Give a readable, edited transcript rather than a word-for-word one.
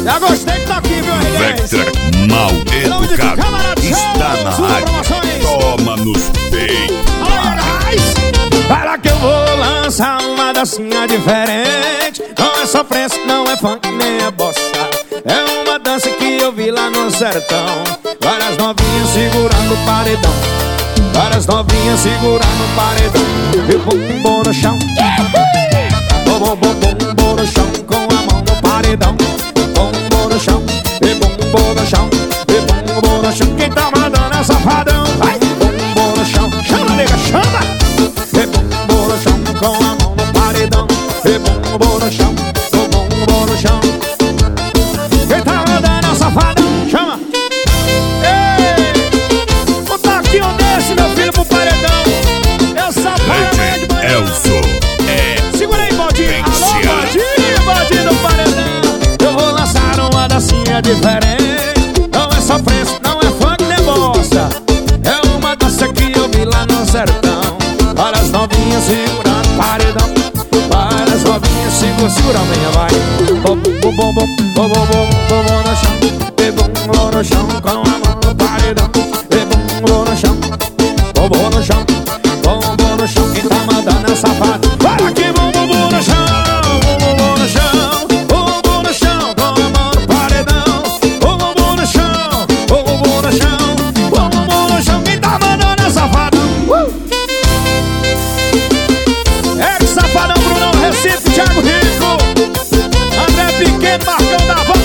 Já gostei que tá aqui, viu, Vectra mal educado está na rádio. Toma nos peitos. Fala que eu vou lançar uma dancinha diferente. Não é sofrência, não é funk, nem é bossa. É uma dança que eu vi lá no sertão. Várias novinhas segurando o paredão. Várias novinhas segurando o paredão. E bumbum no chão. Bumbum no chão. Com a mão no paredão. Bumbum no chão. E bumbum no chão. E bumbum no chão. Quem tá mandando é safadão. Vai, bumbum no chão. Chama, nega, chama. E bumbum no chão. Com a mão no paredão. E bumbum no chão. Com bumbum no chão. Quem tá mandando é safadão. Chama. Ei, vou tá aqui um desse, meu filho, pro paredão. Eu safado de manhã. Elson Segura aí, Baldinho. Alô, Baldinho, Baldinho do paredão. Eu vou lançar uma dancinha diferente. Não é sofrência, não é funk, nem bossa. É uma dança que eu vi lá no sertão. Várias novinhas segurando o paredão. Várias novinhas segura a minha, vai. Bom, bom, bom, bom, bom, bom, bom, bom no chão. E bom no chão, com a mão no paredão. E bom no chão, bom no chão. Bom no chão, quem tá mandando é safado. Vai aqui, bom no chão. Bom no chão, bom no chão. Com a mão no paredão. Bom no chão, bom no chão. Bom no chão, quem tá mandando é safadão. Safadão, Brunão, Recife, Thiago Rico, André Pequeno, Marcão da Voz.